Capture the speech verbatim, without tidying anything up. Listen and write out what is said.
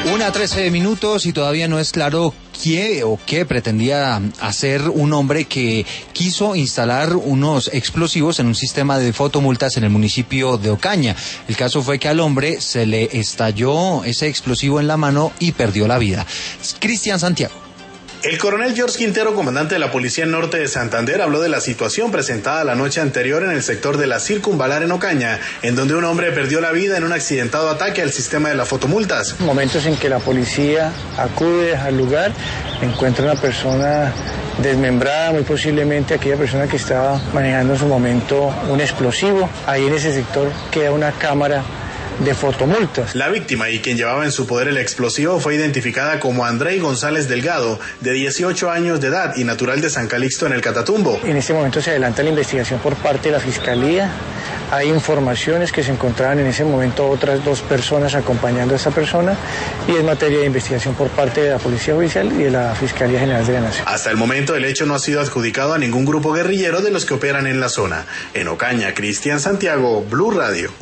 Una trece minutos y todavía no es claro qué o qué pretendía hacer un hombre que quiso instalar unos explosivos en un sistema de fotomultas en el municipio de Ocaña. El caso fue que al hombre se le estalló ese explosivo en la mano y perdió la vida. Cristian Santiago. El coronel George Quintero, comandante de la Policía Norte de Santander, habló de la situación presentada la noche anterior en el sector de la Circunvalar en Ocaña, en donde un hombre perdió la vida en un accidentado ataque al sistema de las fotomultas. Momentos en que la policía acude al lugar, encuentra una persona desmembrada, muy posiblemente aquella persona que estaba manejando en su momento un explosivo. Ahí en ese sector queda una cámara de fotomultas. La víctima y quien llevaba en su poder el explosivo fue identificada como Andrei González Delgado, de dieciocho años de edad y natural de San Calixto en el Catatumbo. En este momento se adelanta la investigación por parte de la Fiscalía. Hay informaciones que se encontraban en ese momento otras dos personas acompañando a esta persona y es materia de investigación por parte de la Policía Judicial y de la Fiscalía General de la Nación. Hasta el momento el hecho no ha sido adjudicado a ningún grupo guerrillero de los que operan en la zona. En Ocaña, Cristian Santiago, Blue Radio.